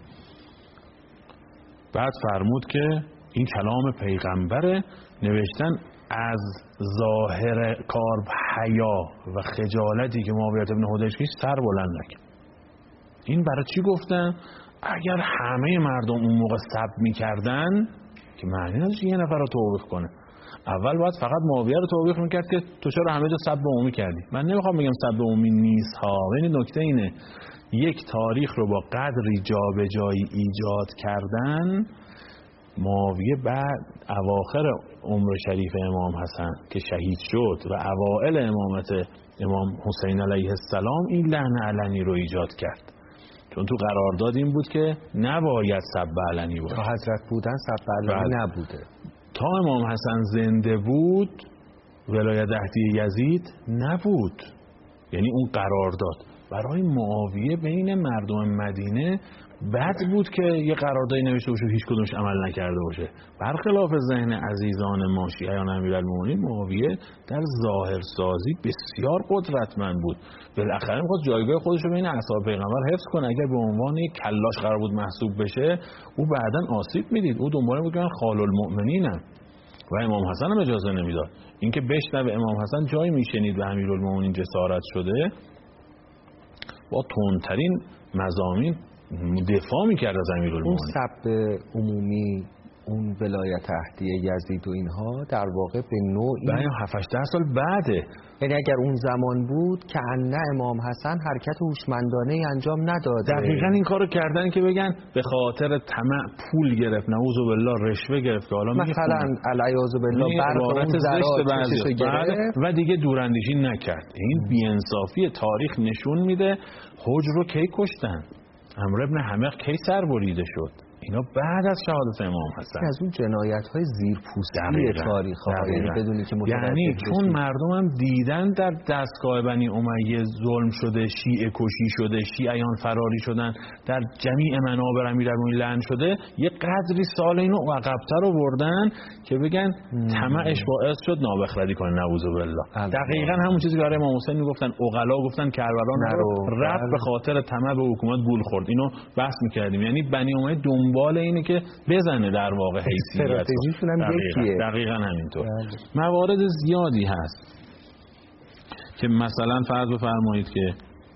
بعد فرمود که این کلام پیغمبره، نوشتن از ظاهر کار حیا و خجالتی که معاویه ابن حدیج کشید سر بلند نکرد. این برای چی گفتن؟ اگر همه مردم اون موقع سب میکردن که معنی نداشت یه نفر رو توبیخ کنه. اول باید فقط معاویه رو توبیخ میکرد که تو چرا همه جا سب عمومی کردی. من نمیخوام بگم سب عمومی نیست ها، این نکته اینه یک تاریخ رو با قدری جابجایی ایجاد کردن. معاویه بعد اواخر عمر شریف امام حسن که شهید شد و اوائل امامت امام حسین علیه السلام این لعن علنی رو ایجاد کرد، چون تو قرارداد این بود که نباید سب علنی باشه. تا حضرت بودن سب علنی نبوده. تا امام حسن زنده بود ولایت عهدی یزید نبود. یعنی اون قرارداد برای معاویه بین مردم مدینه بد بود که یه قراردادی نوشته باشه هیچ کدومش عمل نکرده باشه. برخلاف ذهن عزیزان ما شیعیان امیرالمومنین، معاویه در ظاهر سازی بسیار قدرتمند بود. بالاخره می‌خواست جایگاه خودش رو بین اصحاب پیغمبر حفظ کنه. اگر به عنوان یک کلاش قرار بود محسوب بشه، او بعداً آسیب میدید. او دنبال بود که من خال المؤمنینم و امام حسن هم اجازه نمیداد. اینکه بشنوه امام حسن جایی میشنید به امیرالمومنین جسارت شده، با تندترین مضامین دفاع میکرد از امیرالمومنین. اون سب عمومی، اون ولایت عهدی یزید و اینها در واقع به نوعی بعد هفت هشت سال بعده. یعنی اگر اون زمان بود که نه امام حسن حرکت هوشمندانه انجام نداده. دقیقاً این کارو کردن که بگن به خاطر طمع پول گرفت، نعوذ بالله رشوه گرفت که حالا مثلا علیاذ بالله برات زشت گرفت و دیگه دوراندیشی نکرد. این بی‌انصافی تاریخ نشون میده. حج رو کی کشتن؟ عمرو ابن حمق کی سر بریده شد؟ اینا بعد از شهادت امام حسن از اون جنایت‌های زیرپوستی تاریخ ها، یعنی بدونی که یعنی چون مردم هم دیدن در دستگاه بنی امیه ظلم شده، شیعه کشی شده، شیعیان فراری شدن، در جمیع منابر امیرالمومنین لعن شده، یه قدری سال اینو عقب‌تر آوردن که بگن طمعش باعث شد نابخردی کنه، نعوذ بالله. دقیقاً همون چیزی که برای امام حسین میگفتن، عقلا گفتن کربلا نرو، رفت به خاطر طمع به حکومت گول خورد. اینو بحث می‌کردیم، یعنی بنی امیه دنبال اینه که بزنه در واقع حیثیت. استراتژیشون هم یکیه. دقیقاً همینطور. موارد زیادی هست که مثلا فرض بفرمایید که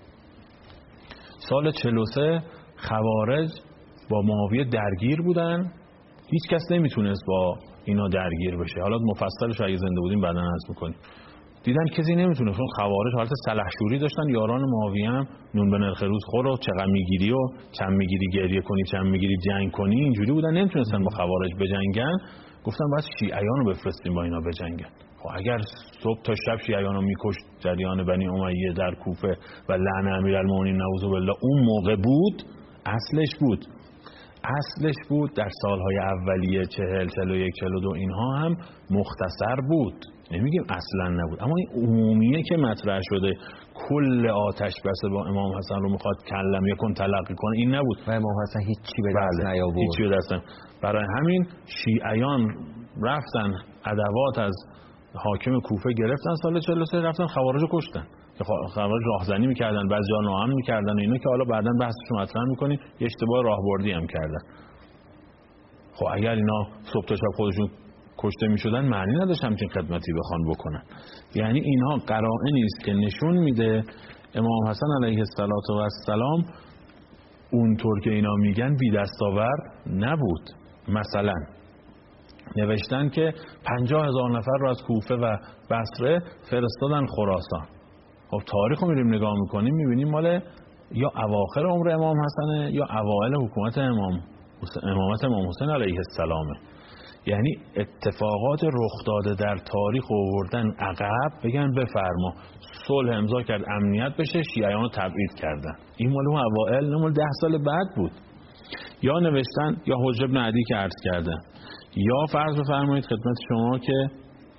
سال چهل و سه خوارج با معاویه درگیر بودن، هیچ کس نمیتونست با اینا درگیر بشه. حالا مفصلش اگه زنده بودیم بعداً عرض می‌کنیم. دیدن کسی نمیتونه، چون خوارج حالت سلحشوری داشتن، یاران معاویه هم نون به نرخ روز خور و چقدر میگیری و چند میگیری گریه کنی، چند میگیری جنگ کنی، اینجوری بودن، نمیتونستن با خوارج بجنگن. گفتن باید شیعیان رو بفرستیم با اینا بجنگن. خب اگر صبح تا شب شیعیان رو میکشت جریان بنی امیه در کوفه و لعن امیرالمومنین نعوذ بالله اون موقع بود، اصلش بود اصلش بود در سالهای اولیه چهل، چهل و یک، چهل و دو اینها هم مختصر بود، نمیگیم اصلا نبود، اما این عمومیه که مطرح شده کل آتش بس با امام حسن رو میخواد کلم یکن تلقی کنه، این نبود و امام حسن هیچی به دست نیاورد. هیچی به دست. برای همین شیعیان رفتن ادوات از حاکم کوفه گرفتن سال چهل و سه، رفتن خوارج رو کشتن. خوارج راهزنی میکردن، بعضیا ناامن میکردن، اینا که حالا بعداً بحثش رو مطرح میکنیم، یه اشتباه راهبردی هم کردن. خب اگر اینا صبح تا شب خودشون کشته میشدن معنی نداشت همچین خدمتی بخوان بکنن. یعنی اینها قرائنی است که نشون میده امام حسن علیه السلام اونطور که اینا میگن بی دستاورد نبود. مثلا نوشتن که پنجاه هزار نفر رو از کوفه و بصره فرستادن خراسان. خب تاریخ رو میریم نگاه میکنیم میبینیم مال یا اواخر عمر امام حسنه یا اوائل حکومت امام امامت امام حسین علیه السلامه. یعنی اتفاقات رخ داده در تاریخ آوردن عقب، بگن بفرما صلح امضا کرد امنیت بشه، شیعیان رو تبعید کردن. این مال اون اوائل، نه مال ده سال بعد بود. یا نوشتن یا حجر بن عدی که عرض کردن، یا فرض بفرمایید خدمت شما که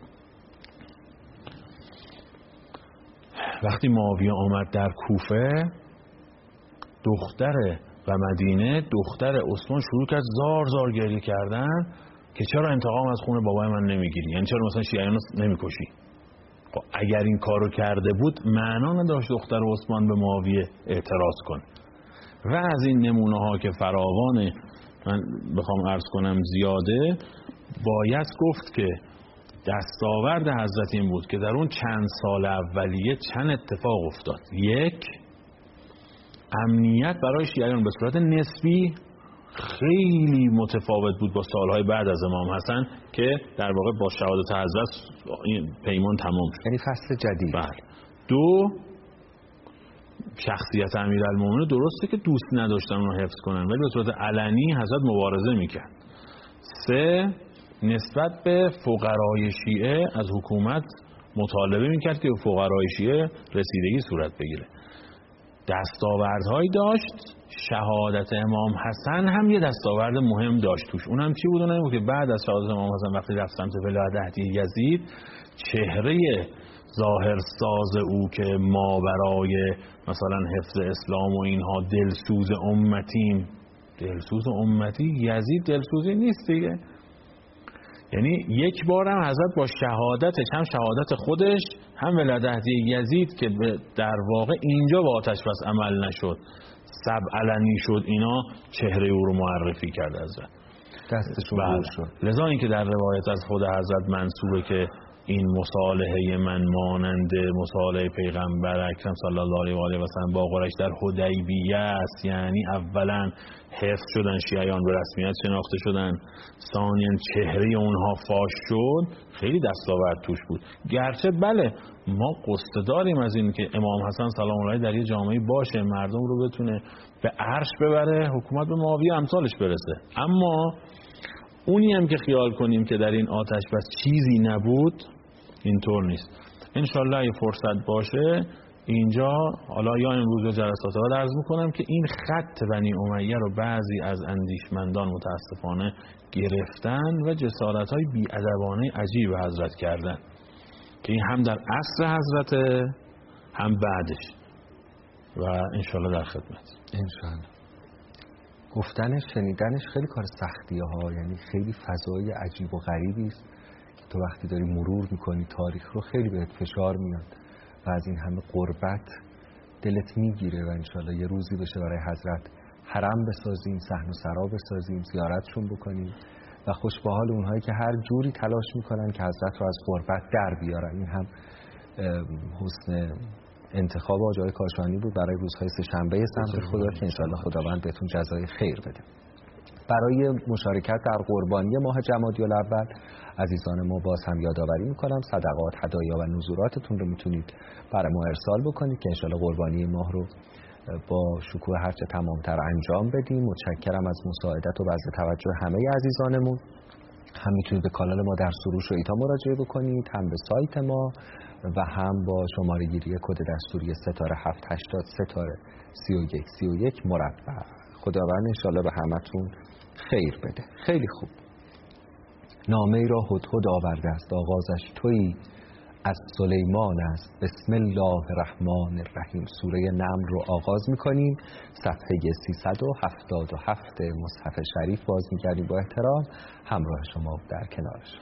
وقتی معاویه آمد در کوفه، دختر و مدینه دختر عثمان شروع کرد زار زار گریه کردن که چرا انتقام از خون بابای من نمیگیری، یعنی چرا مثلا شیعیان نمیکشی. خب اگر این کارو کرده بود معنا نداشت دختر عثمان به معاویه اعتراض کنه. و از این نمونه ها که فراوانه، من بخوام عرض کنم زیاده، باید گفت که دستاورد حضرت این بود که در اون چند سال اولیه چند اتفاق افتاد. یک، امنیت برای شیعیان به صورت نسبی خیلی متفاوت بود با سالهای بعد از امام حسن که در واقع با شهادت حضرت پیمان تمام شد، یعنی فصل جدید. بله. دو، شخصیت امیرالمومنین درسته که دوست نداشتن اون رو حفظ کنن ولی به صورت علنی حضرت مبارزه میکرد. سه، نسبت به فقرای شیعه از حکومت مطالبه میکرد که فقرای شیعه رسیدگی صورت بگیره. دستاوردهایی داشت. شهادت امام حسن هم یه دستاورد مهم داشت توش. اونم چی بود؟ اونم بود که بعد از شهادت امام حسن وقتی رفت سمت ولایت یزید، چهره ظاهر ساز او که ما برای مثلا حفظ اسلام و اینها دلسوز امتیم، دلسوز امتی، یزید دلسوزی نیست دیگه. یعنی یک بارم حضرت با شهادتش، هم شهادت خودش هم ولایت یزید که در واقع اینجا با آتش بس عمل نشد، سب علنی شد، اینا چهره او رو معرفی کرد حضرت، دستشون بله. شد. لذا این که در روایت از خود حضرت منصوبه که این مصالحه من مانند مصالحه پیغمبر اکرم صلی الله علیه و آله و سلم با قریش در حدیبیه است. یعنی اولا حفظ شدن شیعیان، به رسمیت شناخته شدن، ثانیاً چهره اونها فاش شد، خیلی دستاورد توش بود. گرچه بله ما قصد داریم از این که امام حسن سلام الله علیه در یه جامعه باشه، مردم رو بتونه به عرش ببره، حکومت به معاویه امثالش برسه، اما اونی هم که خیال کنیم که در این آتش بس چیزی نبود، اینطور نیست. انشالله اگه فرصت باشه اینجا حالا یا امروز به جلسات بعد عرض میکنم که این خط بنی امیه رو بعضی از اندیشمندان متاسفانه گرفتن و جسارت‌های بی‌ادبانه عجیب حضرت کردن که این هم در عصر حضرت هم بعدش و انشالله در خدمت. انشالله. گفتنش شنیدنش خیلی کار سختیه ها، یعنی خیلی فضای عجیب و غریبی است که تو وقتی داری مرور میکنی تاریخ رو خیلی بهت فشار میاد و از این همه قربت دلت میگیره و انشالله یه روزی بشه برای حضرت حرم بسازیم، صحن و سرا بسازیم، زیارتشون بکنیم و خوش به حال اونهایی که هر جوری تلاش میکنن که حضرت رو از غربت در بیارن. این هم حسن انتخاب آقای کاشانی بود برای روزهای سه‌شنبه سمت خدا که انشالله خداوند بهتون جزای خیر بده. برای مشارکت در قربانی ماه جمادی الاول عزیزان ما باز هم یادآوری میکنم صدقات، هدایا و نذوراتتون رو میتونید برای ما ارسال بکنید که انشالله قربانی ماه رو با شکوه هرچه تمامتر انجام بدیم. متشکرم از مساعدت و بذل توجه همه عزیزانمون. هم میتونید به کانال ما در سروش و ایتا مراجعه بکنید، هم به سایت ما و هم با شماره گیری کد دستوری ستاره هفت هشتاد ستاره سی و یک سی و یک مربع. خداوند انشالله به همتون خیر بده. خیلی خوب. نامه ای را هدهد آورده است، آغازش تویی از سلیمان است. بسم الله الرحمن الرحیم. سوره نمل رو آغاز میکنیم، صفحه سیصد و هفتاد و هفت مصحف شریف باز میکردیم. با احترام همراه شما در کنارش.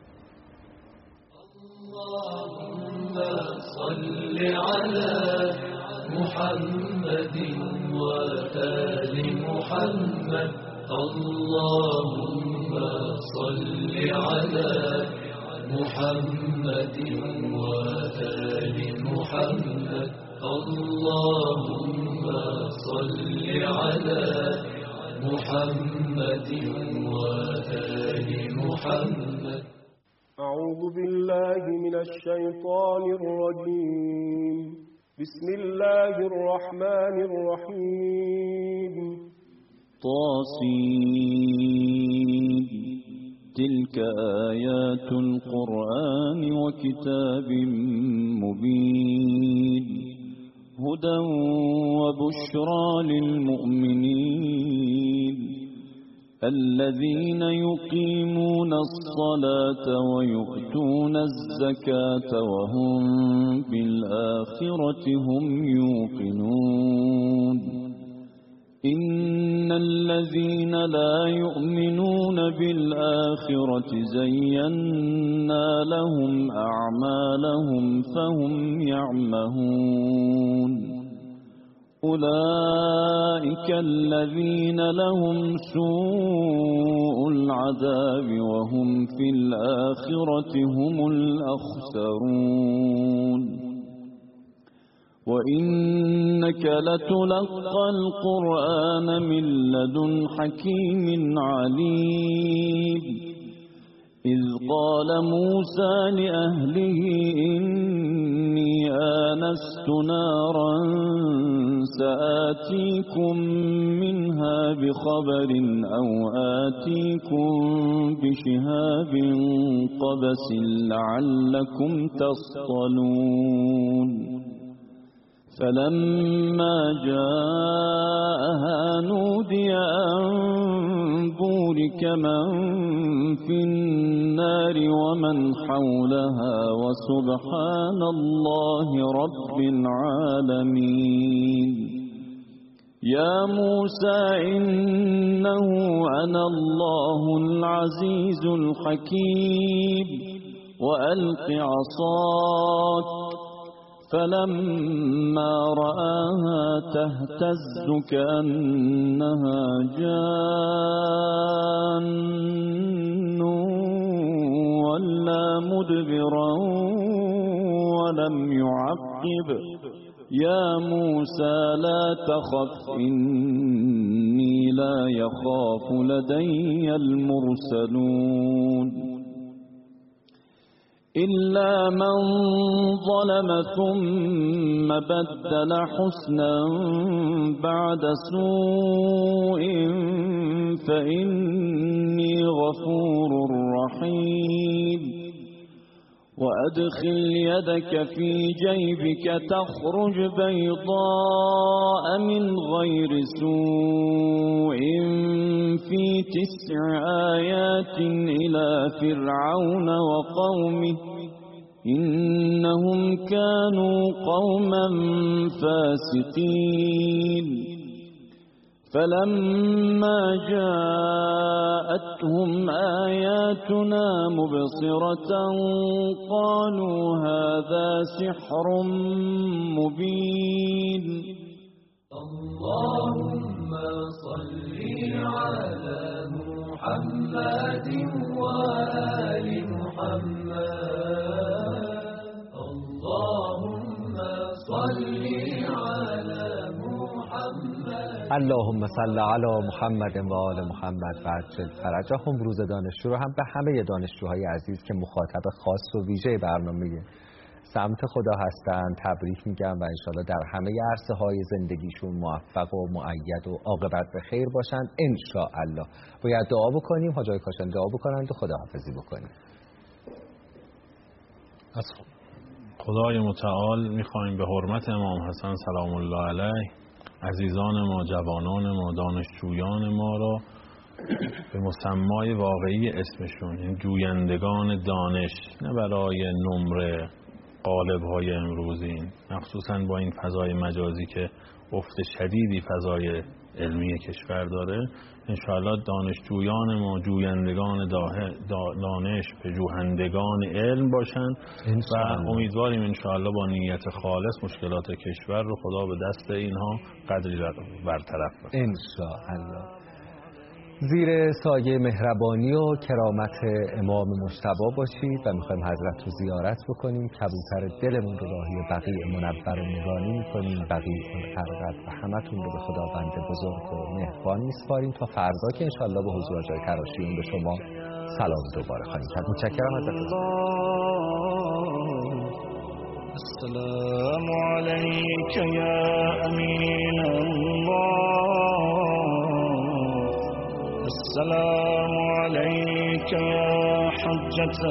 اللهم صل على محمد و آل محمد. اللهم صل على محمد و آل محمد. اللهم صل على محمد و آل محمد. أعوذ بالله من الشيطان الرجيم. بسم الله الرحمن الرحيم. طاسين تلك آيات القرآن وكتاب مبين هدى وبشرى للمؤمنين الذين يقيمون الصلاة ويؤتون الزكاة وهم بالآخرة هم يوقنون. إن الذين لا يؤمنون بالآخرة زينا لهم أعمالهم فهم يعمهون. أولئك الذين لهم سوء العذاب وهم في الآخرة هم الأخسرون. وإنك لتلقى القرآن من لدن حكيم عليم. إذ قال موسى لأهله إني آنست نارا سآتيكم منها بخبر أو آتيكم بشهاب قبس لعلكم تصطلون. فلما جاءها نودي أن بورك من في النار ومن حولها وسبحان الله رب العالمين. يا موسى إنه أنا الله العزيز الحكيم وألق عصاك. فلما رآها تهتز كأنها جان ولا مدبرا ولم يعقب. يا موسى لا تخف إني لا يخاف لدي المرسلون. إلا من ظلم ثم بدل حسنا بعد سوء فإني غفور رحيم. وأدخل يدك في جيبك تخرج بيضاء من غير سوء في تسع آيات إلى فرعون وقومه إنهم كانوا قوما فاسقين فلما جاءتهم آياتنا مبصرة قالوا هذا سحر مبين اللهم صل على محمد وآل محمد اللهم صل على اللهم صل علی محمد و آل محمد و عجل فرجهم. روز دانشجو رو هم به همه دانشجوهای عزیز که مخاطب خاص و ویژه برنامه سمت خدا هستند تبریک میگم و انشالله در همه عرصه های زندگیشون موفق و مؤید و عاقبت به خیر باشند انشاءالله. باید دعا بکنیم، حاجای کاشان دعا بکنند و خداحافظی بکنیم. از خدای متعال میخوایم به حرمت امام حسن سلام الله علیه عزیزان ما، جوانان ما، دانشجویان ما را به مسمای واقعی اسمشون، این جویندگان دانش، نه برای نمره قالب های امروزین، مخصوصا با این فضای مجازی که افت شدیدی فضای علمی کشور داره، انشاءالله دانشجویان ما جویندگان دانش، پژوهندگان علم باشن و امیدواریم انشاءالله با نیت خالص مشکلات کشور رو خدا به دست اینها قدری برطرف کنه انشاءالله. زیر سایه مهربانی و کرامت امام مجتبی باشید و میخوایم حضرت رو زیارت بکنیم. کبوتر دلمون رو راهی بقیع منور و نورانی میکنیم. بقیع الخلقت و همتون رو به خداوند بزرگ و مهربان میسپاریم تا فردا که انشالله به حضور جای تراشیون به شما سلام دوباره خواهیم کرد. متشکرم ازتون. السلام علیک یا امین الله، السلام عليك يا حجة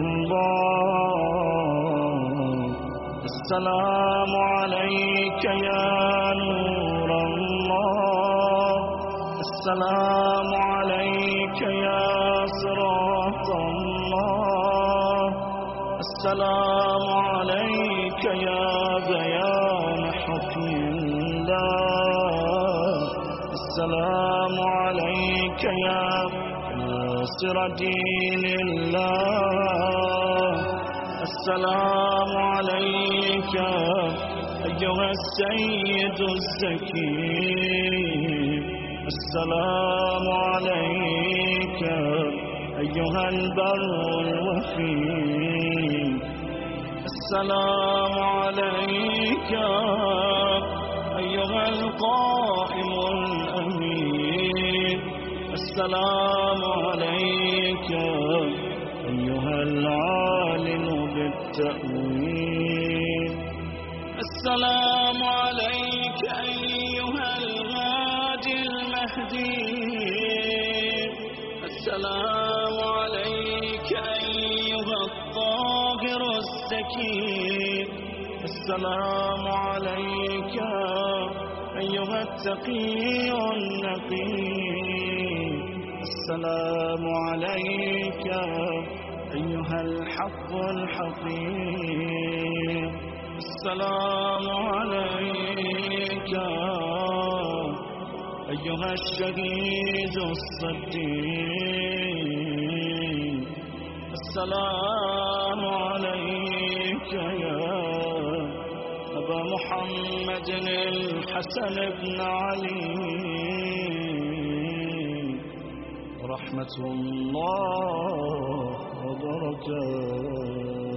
الله، السلام عليك يا نور الله، السلام عليك يا صراط الله، السلام عليك يا بيان حكم الله، السلام عليك يا ناصر دين الله، السلام عليك أيها السيد الزكي، السلام عليك أيها البر الوفي، السلام عليك أيها القائم الأمين، السلام عليك أيها العالم بالتأويل، السلام عليك أيها الهادي المهدي، السلام عليك أيها الطاهر الزكي، السلام عليك أيها التقي النقي، السلام عليك أيها الحق الحقير، السلام عليك أيها الشهيد الصديق، السلام عليك يا أبا محمد الحسن بن علي، رحمة الله وبركاته.